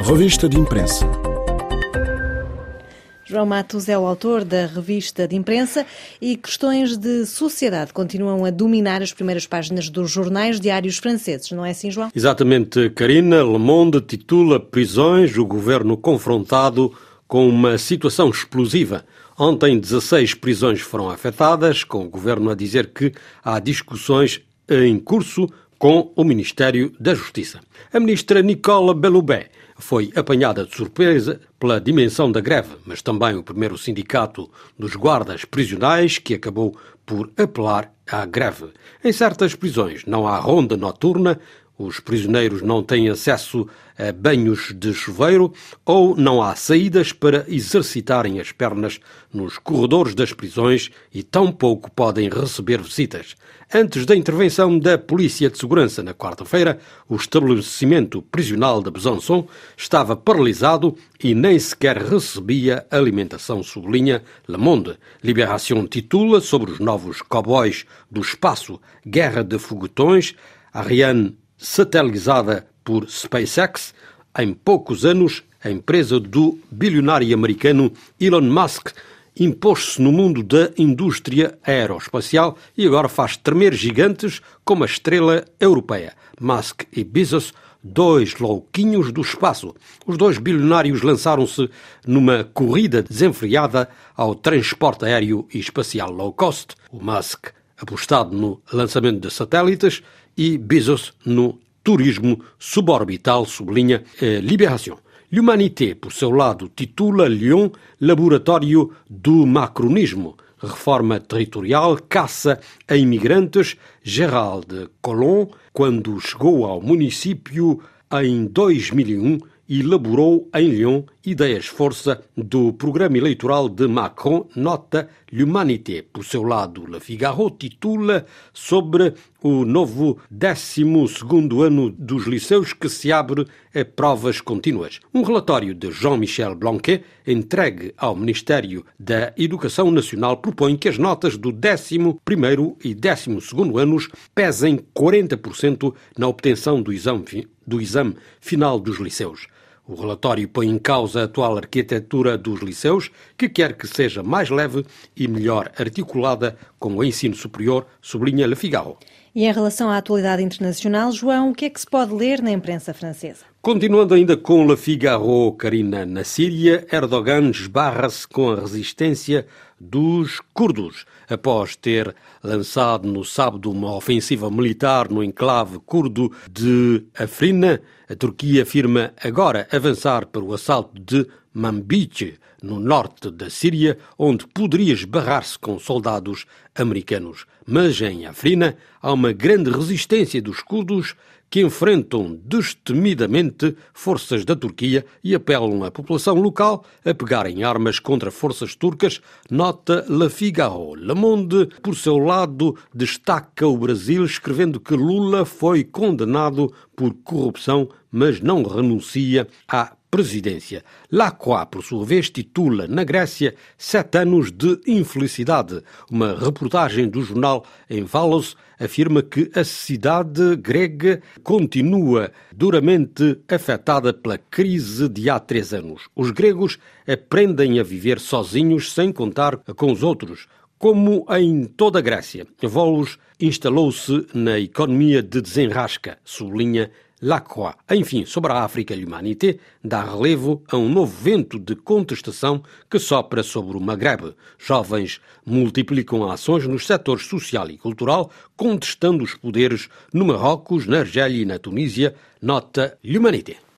Revista de Imprensa. João Matos é o autor da Revista de Imprensa e questões de sociedade continuam a dominar as primeiras páginas dos jornais diários franceses, não é assim, João? Exatamente, Karina. Le Monde titula Prisões, o governo confrontado com uma situação explosiva. Ontem, 16 prisões foram afetadas, com o governo a dizer que há discussões em curso com o Ministério da Justiça. A ministra Nicole Belloubet foi apanhada de surpresa pela dimensão da greve, mas também o primeiro sindicato dos guardas prisionais, que acabou por apelar à greve. Em certas prisões não há ronda noturna, os prisioneiros não têm acesso a banhos de chuveiro ou não há saídas para exercitarem as pernas nos corredores das prisões e tampouco podem receber visitas. Antes da intervenção da Polícia de Segurança na quarta-feira, o estabelecimento prisional de Besançon estava paralisado e nem sequer recebia alimentação, sublinha Le Monde. Libération titula sobre os novos cowboys do espaço, guerra de foguetões, Ariane satelizada por SpaceX. Em poucos anos, a empresa do bilionário americano Elon Musk impôs-se no mundo da indústria aeroespacial e agora faz tremer gigantes como a estrela europeia. Musk e Bezos, dois louquinhos do espaço. Os dois bilionários lançaram-se numa corrida desenfreada ao transporte aéreo e espacial low cost. O Musk apostado no lançamento de satélites e Bezos no turismo suborbital, sublinha Libération. L'Humanité, por seu lado, titula Lyon, laboratório do macronismo. Reforma territorial, caça a imigrantes. Gérald Collomb, quando chegou ao município em 2001, elaborou em Lyon ideias-força do programa eleitoral de Macron, nota L'Humanité. Por seu lado, Le Figaro titula sobre o novo 12º ano dos liceus que se abre a provas contínuas. Um relatório de Jean-Michel Blanquer, entregue ao Ministério da Educação Nacional, propõe que as notas do 11º e 12º anos pesem 40% na obtenção do exame final dos liceus. O relatório põe em causa a atual arquitetura dos liceus, que quer que seja mais leve e melhor articulada com o ensino superior, sublinha Le Figaro. E em relação à atualidade internacional, João, o que é que se pode ler na imprensa francesa? Continuando ainda com Le Figaro, Karina, na Síria, Erdogan esbarra-se com a resistência dos curdos. Após ter lançado no sábado uma ofensiva militar no enclave curdo de Afrina, a Turquia afirma agora avançar para o assalto de Manbij, no norte da Síria, onde poderia esbarrar-se com soldados americanos. Mas em Afrina há uma grande resistência dos curdos que enfrentam destemidamente forças da Turquia e apelam a população local a pegarem armas contra forças turcas, nota Le Figaro. Le Monde, por seu lado, destaca o Brasil, escrevendo que Lula foi condenado por corrupção, mas não renuncia à presidência. La Croix, por sua vez, titula na Grécia 7 anos de infelicidade. Uma reportagem do jornal em Valos afirma que a cidade grega continua duramente afetada pela crise de há 3 anos. Os gregos aprendem a viver sozinhos sem contar com os outros. Como em toda a Grécia, Volos instalou-se na economia de desenrasca, sublinha Lacroix. Enfim, sobre a África, L'Humanité dá relevo a um novo vento de contestação que sopra sobre o Magrebe. Jovens multiplicam ações nos setores social e cultural, contestando os poderes no Marrocos, na Argélia e na Tunísia, nota L'Humanité.